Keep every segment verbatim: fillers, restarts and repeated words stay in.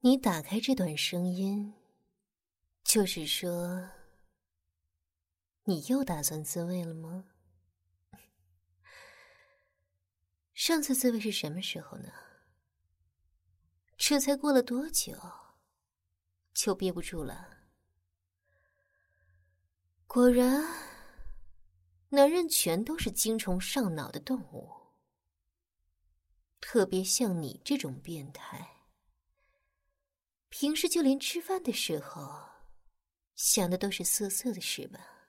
你打开这段声音，就是说，你又打算自慰了吗？上次自慰是什么时候呢？这才过了多久，就憋不住了？果然，男人全都是精虫上脑的动物，特别像你这种变态，平时就连吃饭的时候想的都是色色的事吧？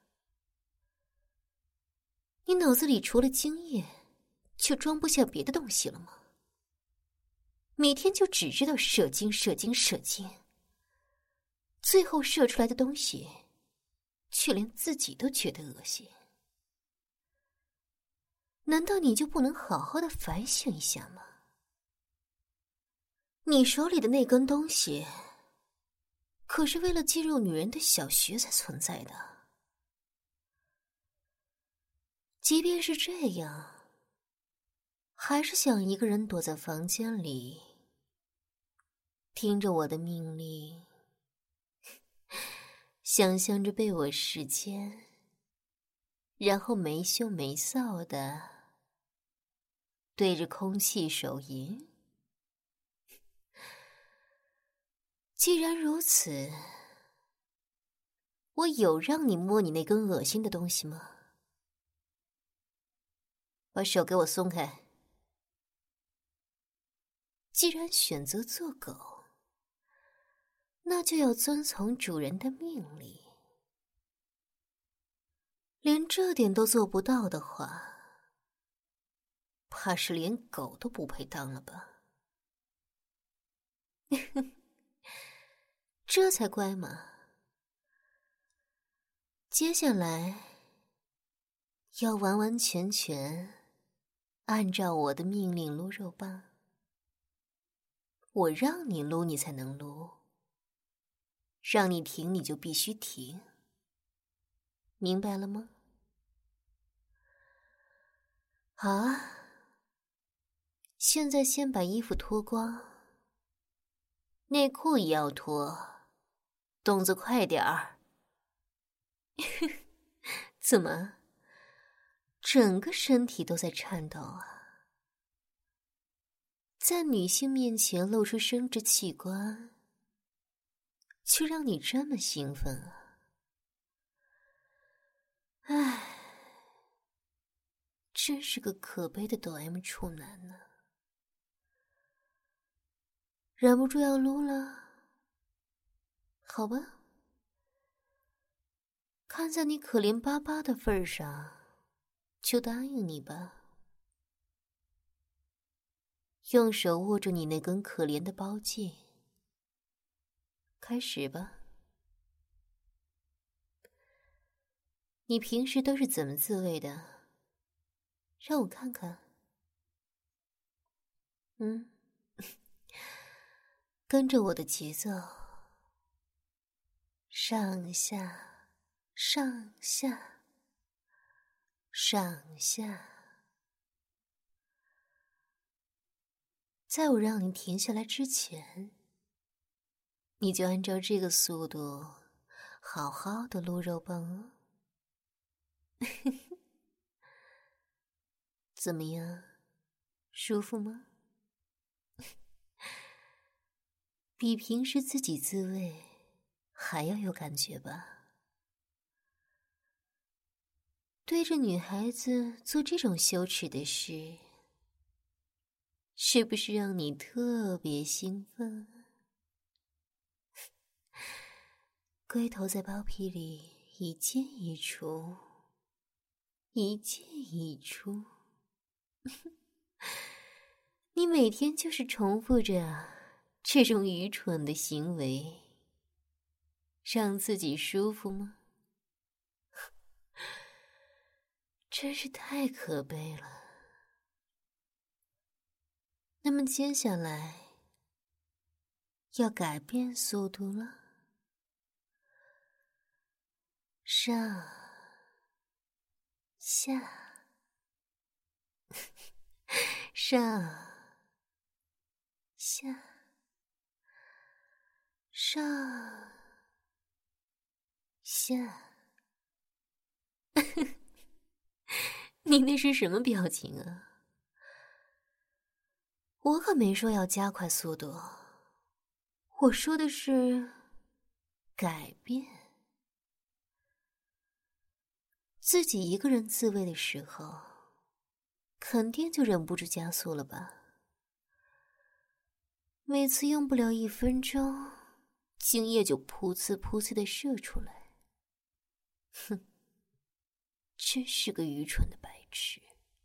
你脑子里除了精液就装不下别的东西了吗？每天就只知道射精射精射精，最后射出来的东西却连自己都觉得恶心。难道你就不能好好的反省一下吗？你手里的那根东西可是为了进入女人的小穴才存在的。即便是这样，还是想一个人躲在房间里，听着我的命令，想象着被我视奸，然后没羞没臊的对着空气手淫。既然如此，我有让你摸你那根恶心的东西吗？把手给我松开。既然选择做狗，那就要遵从主人的命令。连这点都做不到的话，怕是连狗都不配当了吧？这才乖嘛。接下来要完完全全按照我的命令撸肉棒。我让你撸你才能撸，让你停你就必须停，明白了吗？好啊，现在先把衣服脱光，内裤也要脱，动作快点儿。怎么，整个身体都在颤抖啊？在女性面前露出生殖器官，却让你这么兴奋啊？唉，真是个可悲的抖 M 处男呢。忍不住要撸了？好吧，看在你可怜巴巴的份上，就答应你吧。用手握住你那根可怜的包茎，开始吧。你平时都是怎么自慰的？让我看看。嗯，跟着我的节奏，上下，上下，上下。在我让你停下来之前，你就按照这个速度好好的撸肉棒哦。怎么样，舒服吗？比平时自己自慰还要有感觉吧？对着女孩子做这种羞耻的事，是不是让你特别兴奋？龟头在包皮里一进一出，一进一出。你每天就是重复着这种愚蠢的行为，让自己舒服吗？真是太可悲了。那么接下来要改变速度了。上下上下上下。你那是什么表情啊？我可没说要加快速度，我说的是改变。自己一个人自慰的时候，肯定就忍不住加速了吧？每次用不了一分钟，精液就噗呲噗呲的射出来。哼，真是个愚蠢的白痴。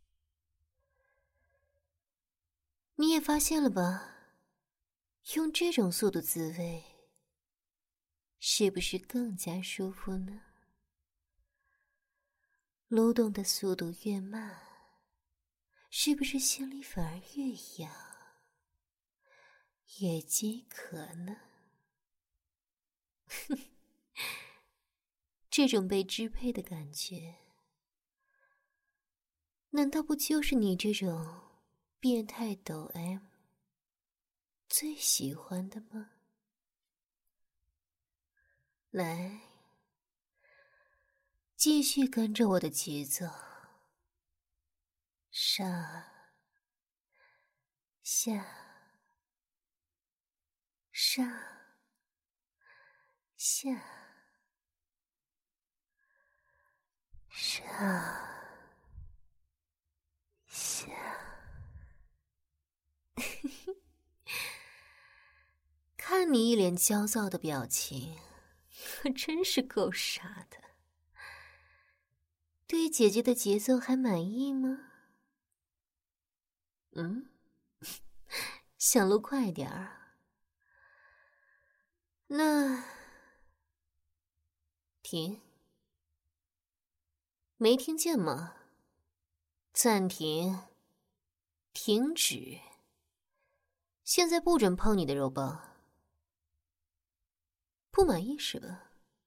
你也发现了吧？用这种速度自慰，是不是更加舒服呢？撸动的速度越慢，是不是心里反而越痒，越饥渴呢？这种被支配的感觉，难道不就是你这种变态抖 M 最喜欢的吗？来，继续跟着我的节奏，上下上下上下。看你一脸焦躁的表情，可真是够傻的。对姐姐的节奏还满意吗？嗯，想录快点儿。那停，没听见吗？暂停，停止。现在不准碰你的肉棒。不满意是吧？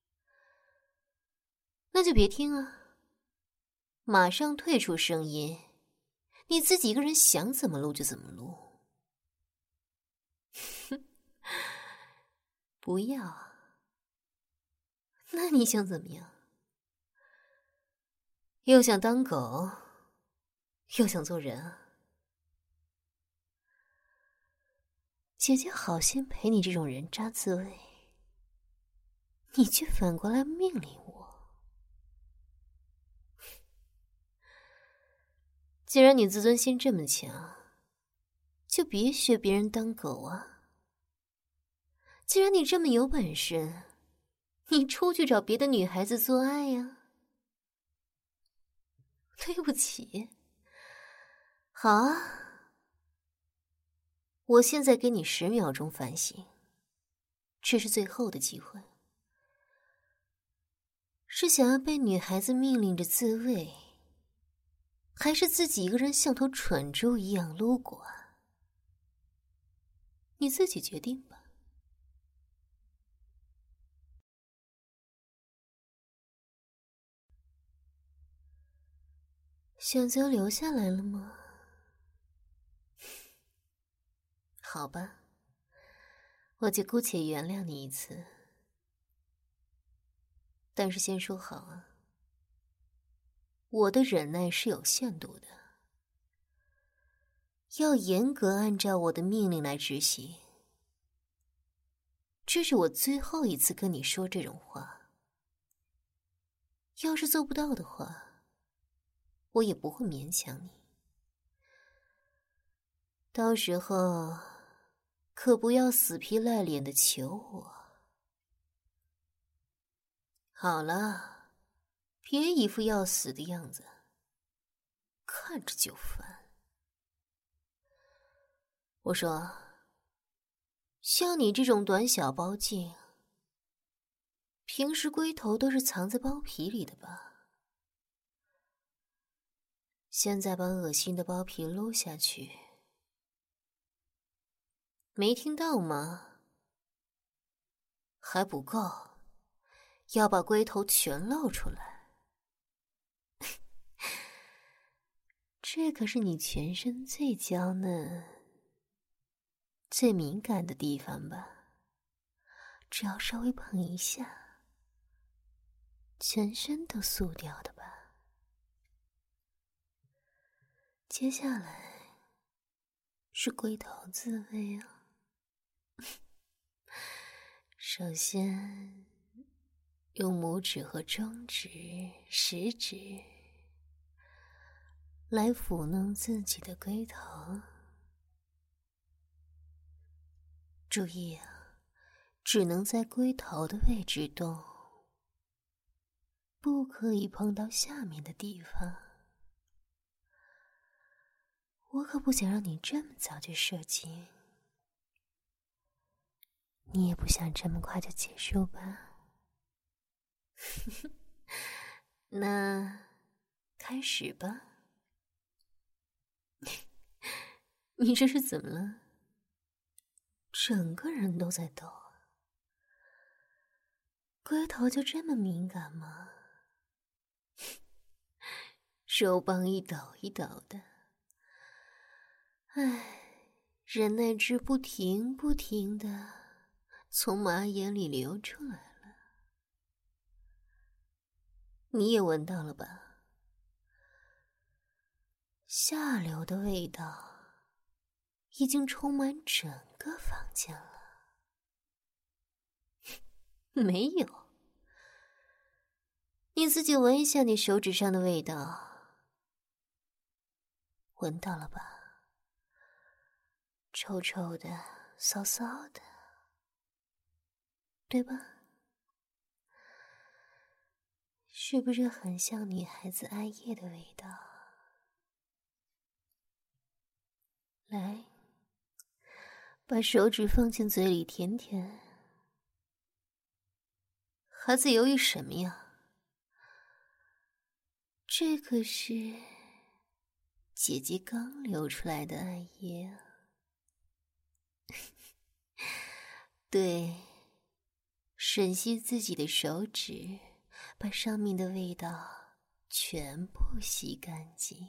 那就别听啊，马上退出声音，你自己一个人想怎么录就怎么录。不要，那你想怎么样？又想当狗，又想做人啊？姐姐好心陪你这种人渣自慰，你却反过来命令我。既然你自尊心这么强，就别学别人当狗啊。既然你这么有本事，你出去找别的女孩子做爱呀。对不起。好啊，我现在给你十秒钟反省，这是最后的机会。是想要被女孩子命令着自慰，还是自己一个人像头蠢猪一样撸过？你自己决定吧。选择留下来了吗？好吧，我就姑且原谅你一次。但是先说好啊，我的忍耐是有限度的，要严格按照我的命令来执行。这是我最后一次跟你说这种话。要是做不到的话，我也不会勉强你。到时候可不要死皮赖脸的求我。好了，别一副要死的样子，看着就烦。我说，像你这种短小包茎，平时龟头都是藏在包皮里的吧？现在把恶心的包皮撸下去，没听到吗？还不够，要把龟头全露出来。这可是你全身最娇嫩、最敏感的地方吧？ 只要稍微碰一下，全身都酥掉的吧。接下来是龟头自慰啊。首先用拇指和中指、食指来抚弄自己的龟头。注意啊，只能在龟头的位置动，不可以碰到下面的地方。我可不想让你这么早就射精，你也不想这么快就结束吧？那开始吧。你这是怎么了？整个人都在抖。龟头就这么敏感吗？手棒一抖一抖的，唉，忍耐值不停不停的从马眼里流出来了。你也闻到了吧？下流的味道已经充满整个房间了。没有，你自己闻一下你手指上的味道，闻到了吧？臭臭的，骚骚的，对吧？是不是很像女孩子艾叶的味道？来，把手指放进嘴里舔舔。孩子犹豫什么呀？这可是姐姐刚流出来的艾叶啊。对，吮吸自己的手指，把上面的味道全部吸干净。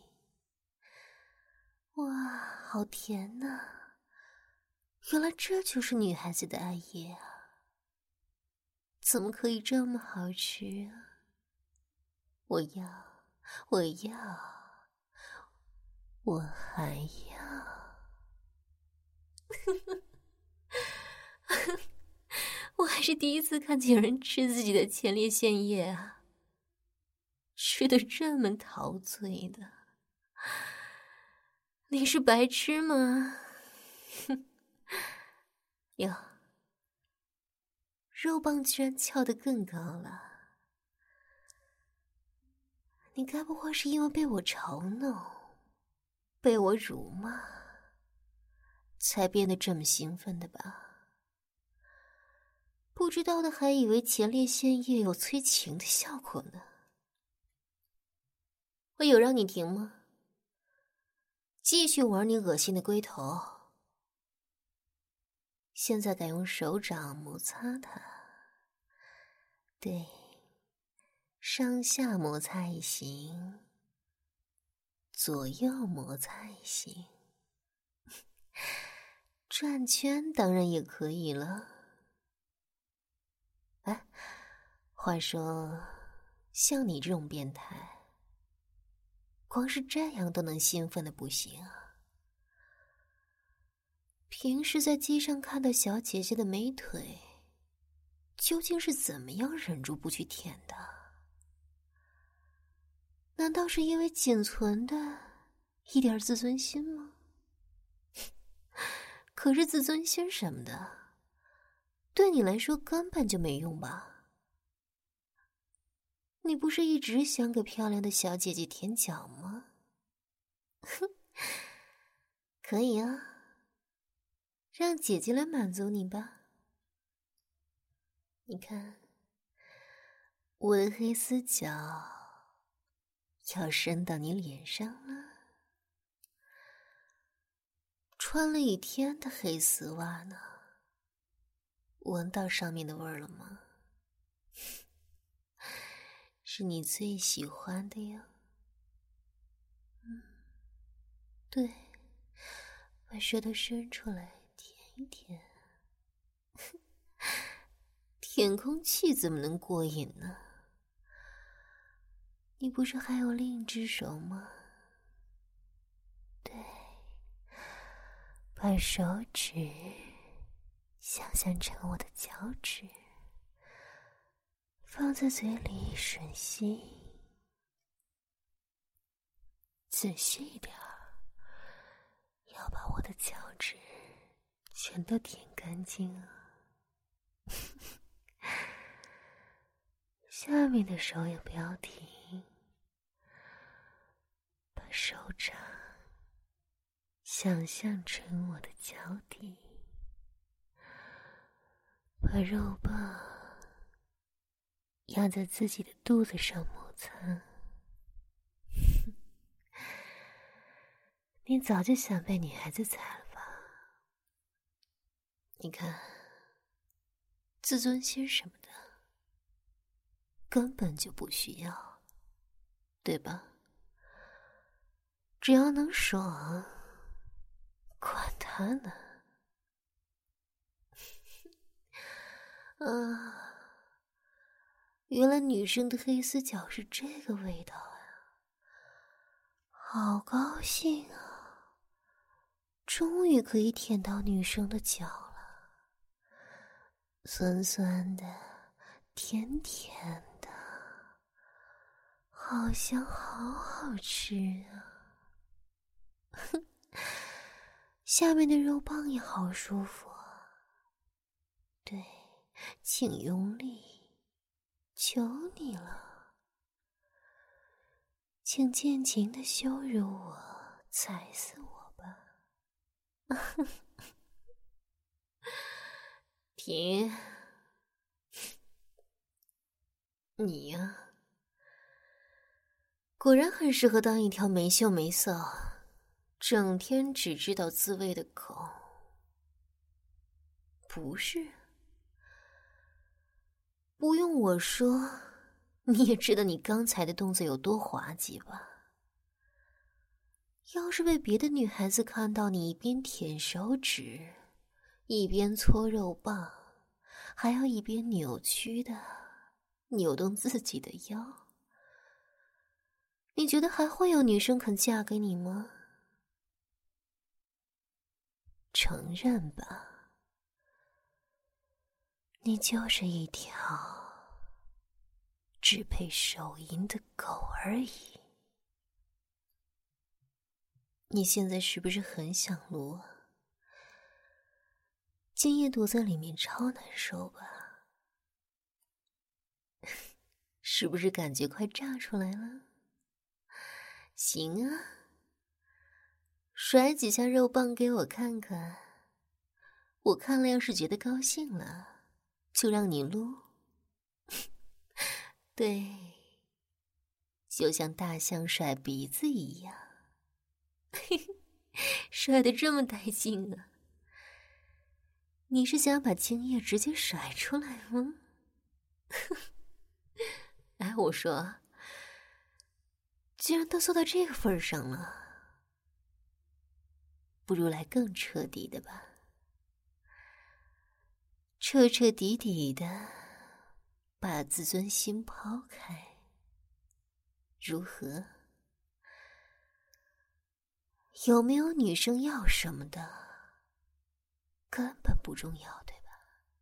哇，好甜呐！原来这就是女孩子的艾叶啊！怎么可以这么好吃啊？我要，我要，我还要。我还是第一次看见有人吃自己的前列腺液啊，吃得这么陶醉的。你是白痴吗？哟，肉棒居然翘得更高了。你该不会是因为被我嘲弄，被我辱骂，才变得这么兴奋的吧？不知道的还以为前列腺液有催情的效果呢。我有让你停吗？继续玩你恶心的龟头。现在改用手掌摩擦它。对，上下摩擦也行，左右摩擦也行，转圈当然也可以了。哎，话说，像你这种变态，光是这样都能兴奋的不行啊！平时在街上看到小姐姐的美腿，究竟是怎么样忍住不去舔的？难道是因为仅存的一点自尊心吗？可是自尊心什么的，对你来说根本就没用吧？你不是一直想给漂亮的小姐姐舔脚吗？哼，可以啊，让姐姐来满足你吧。你看，我的黑丝脚要伸到你脸上了。穿了一天的黑丝袜呢，闻到上面的味儿了吗？是你最喜欢的呀。嗯，对，把舌头伸出来舔一舔。 舔空气怎么能过瘾呢？你不是还有另一只手吗？对，把手指想象成我的脚趾，放在嘴里吮吸，仔细一点儿，要把我的脚趾全都舔干净啊。下面的手也不要停，把手掌想象成我的脚底，把肉棒压在自己的肚子上摩擦。你早就想被女孩子踩了吧？你看，自尊心什么的根本就不需要，对吧？只要能爽，管他呢。啊，原来女生的黑丝脚是这个味道啊！好高兴啊，终于可以舔到女生的脚了，酸酸的，甜甜的，好香，好好吃啊！下面的肉棒也好舒服啊。对，请用力，求你了，请尽情的羞辱我，踩死我吧！停！你呀，果然很适合当一条没羞没臊，整天只知道自慰的狗。不是？不用我说，你也知道你刚才的动作有多滑稽吧？要是被别的女孩子看到你一边舔手指，一边搓肉棒，还要一边扭曲的扭动自己的腰，你觉得还会有女生肯嫁给你吗？承认吧，你就是一条只配手淫的狗而已。你现在是不是很想撸啊？今夜躲在里面超难受吧？是不是感觉快炸出来了？行啊，甩几下肉棒给我看看，我看了要是觉得高兴了，就让你撸。对，就像大象甩鼻子一样。甩得这么带劲啊！你是想把精液直接甩出来吗？哎，我说，既然都做到这个份上了，不如来更彻底的吧，彻彻底底的把自尊心抛开，如何？有没有女生要什么的根本不重要，对吧？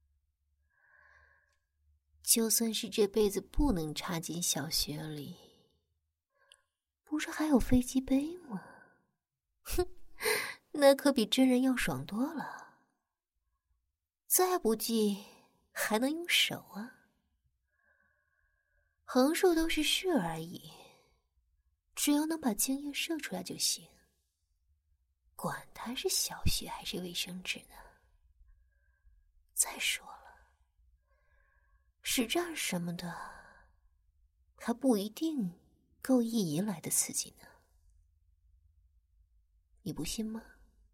就算是这辈子不能插进小学里，不是还有飞机杯吗？哼，那可比真人要爽多了。再不济还能用手啊，横竖都是事而已，只要能把精液射出来就行。管它是小学还是卫生纸呢。再说了，实战什么的还不一定够意淫来的刺激呢。你不信吗？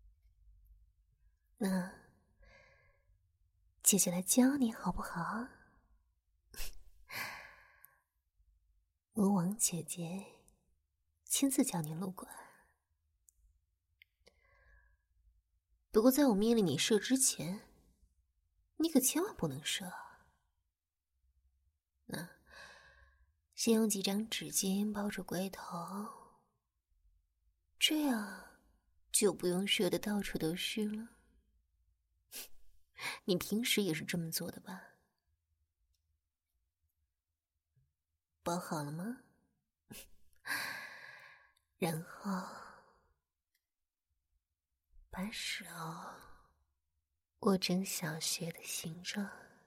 那姐姐来教你好不好？我王姐姐亲自教你撸管。不过在我命令你射之前，你可千万不能射， 那先用几张纸巾包住龟头，这样就不用射得到处都是了。你平时也是这么做的吧？包好了吗？然后把手握成小穴的形状，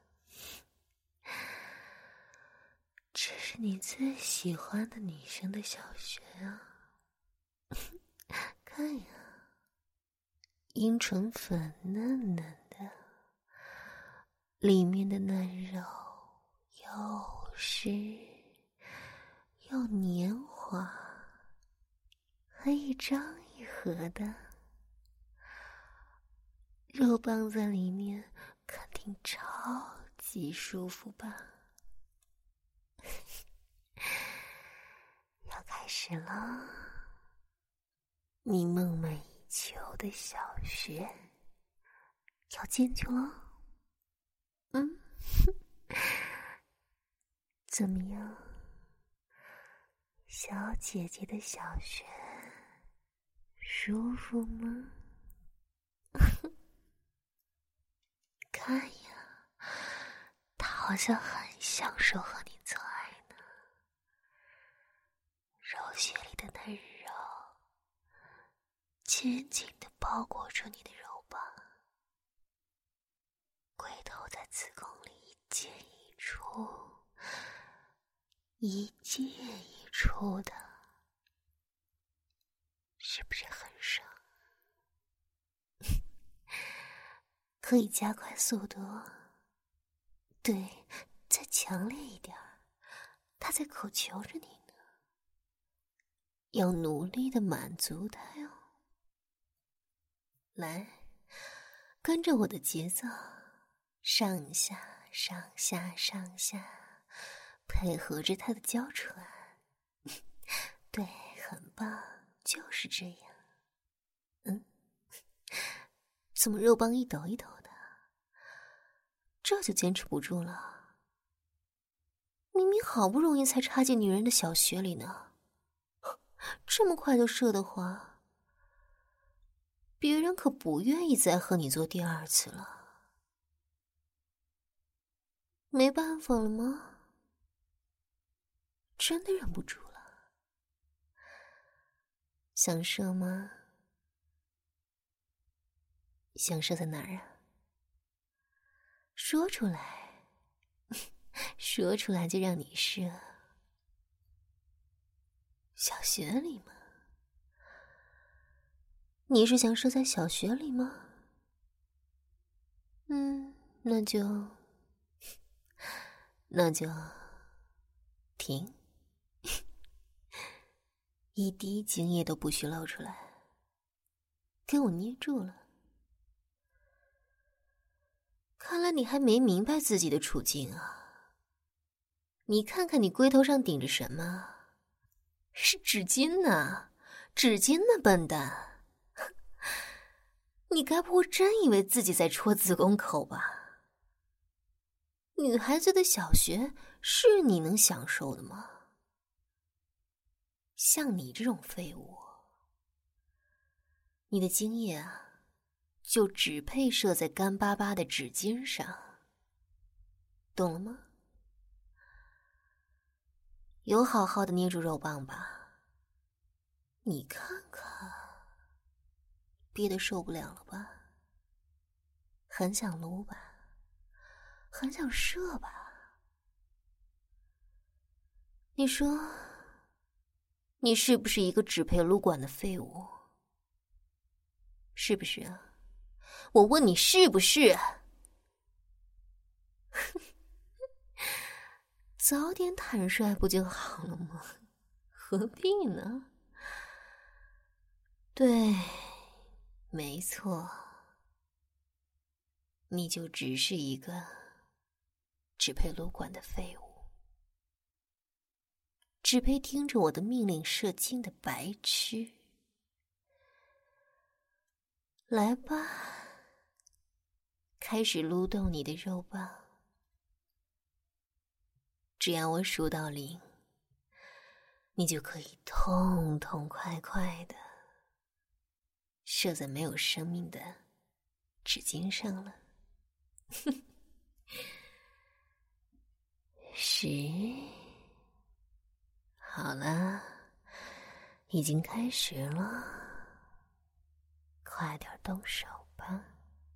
这是你最喜欢的女生的小穴啊！看呀，阴唇粉嫩嫩的，里面的嫩肉又湿又黏滑，还一张一合的，肉棒在里面肯定超级舒服吧？要开始了，你梦寐以求的小穴要进去了。嗯，怎么样，小姐姐的小穴舒服吗？看呀，她好像很享受和你做爱呢。肉穴里的嫩肉紧紧地包裹住你的肉棒，龟头在子宫里一进一出，一进一出的，是不是很爽？可以加快速度，对，再强烈一点，他在口求着你呢，要努力的满足他哟。来，跟着我的节奏，上下上下上下，配合着他的娇喘。对，很棒，就是这样。嗯，怎么肉棒一抖一抖的？这就坚持不住了。明明好不容易才插进女人的小穴里呢，这么快就射的话，别人可不愿意再和你做第二次了。没办法了吗？真的忍不住了？想射吗？想射在哪儿啊？说出来，说出来就让你射。小穴里吗？你是想射在小穴里吗？嗯，那就，那就停，一滴精液都不许露出来，给我捏住了。看来你还没明白自己的处境啊！你看看你龟头上顶着什么？是纸巾呢，纸巾呢，笨蛋！你该不会真以为自己在戳子宫口吧？女孩子的小穴是你能享受的吗？像你这种废物，你的精液啊，就只配射在干巴巴的纸巾上，懂了吗？有好好的捏住肉棒吧，你看看，憋得受不了了吧？很想撸吧？很想射吧？你说，你是不是一个只配撸管的废物？是不是啊？我问你是不是？早点坦率不就好了吗？何必呢？对，没错，你就只是一个只配撸管的废物，只配听着我的命令射精的白痴。来吧，开始撸动你的肉棒。 只要我数到零，你就可以痛痛快快的射在没有生命的纸巾上了。十，好了，已经开始了，快点动手吧。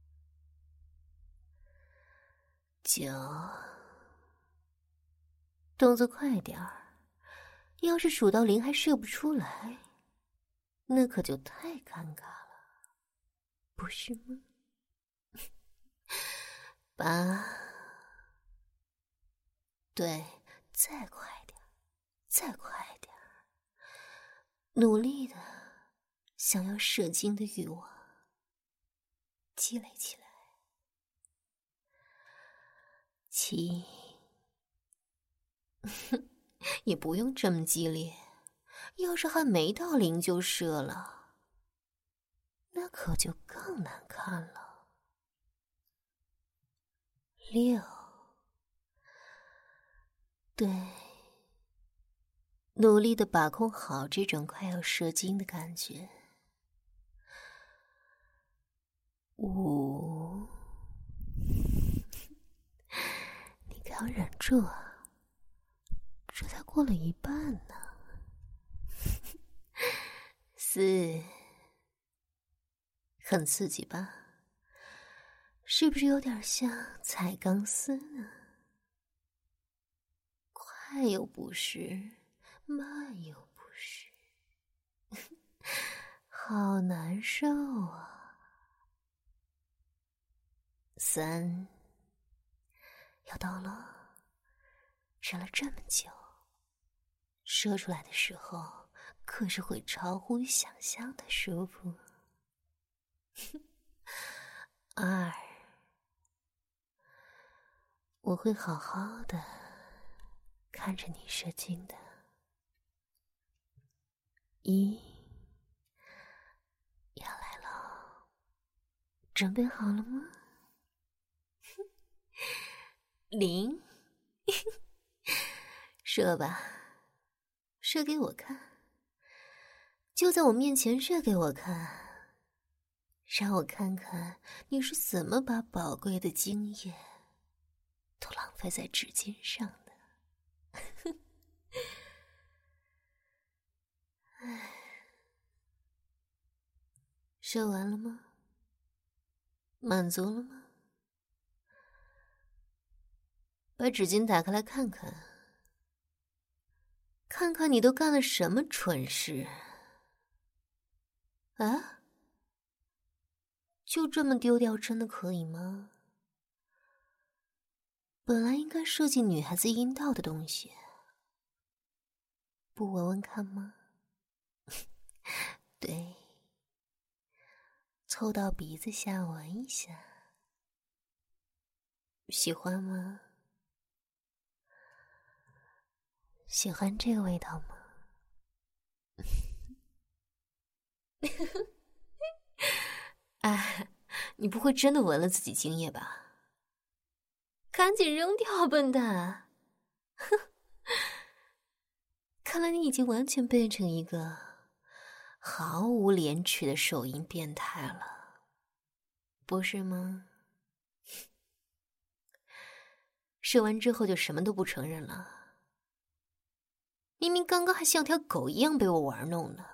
九，动作快点儿，要是数到零还射不出来，那可就太尴尬了，不是吗？八，对，再快点，再快点，努力的想要射精的欲望积累起来。七，也不用这么激烈，要是还没到零就射了，那可就更难看了。六，对，努力的把控好这种快要射精的感觉。五，你可要忍住啊，这才过了一半呢。四，很刺激吧？是不是有点像踩钢丝呢？快又不是，慢又不是，好难受啊。三，要到了，射了这么久，射出来的时候可是会超乎想象的舒服。二，我会好好的看着你射精的。一，要来了，准备好了吗？零，射吧，射给我看，就在我面前射给我看，让我看看你是怎么把宝贵的经验都浪费在纸巾上的。唉，射完了吗？满足了吗？把纸巾打开来看看，看看你都干了什么蠢事啊？就这么丢掉真的可以吗？本来应该射进女孩子阴道的东西，不闻闻看吗？对，凑到鼻子下闻一下，喜欢吗？喜欢这个味道吗？哎，你不会真的闻了自己精液吧？赶紧扔掉，笨蛋！哼，看来你已经完全变成一个毫无廉耻的手淫变态了，不是吗？射完之后就什么都不承认了，明明刚刚还像条狗一样被我玩弄呢。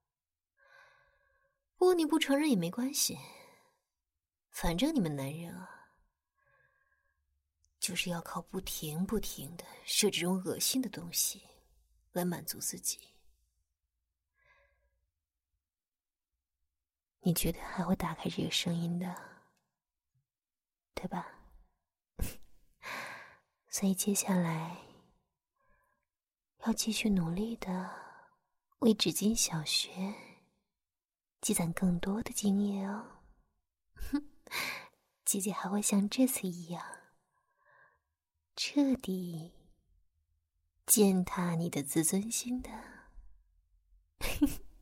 不过你不承认也没关系，反正你们男人啊，就是要靠不停不停的射这种恶心的东西来满足自己。你绝对还会打开这个声音的，对吧？所以接下来要继续努力的为纸巾小学积攒更多的经验哦。姐姐还会像这次一样彻底践踏你的自尊心的。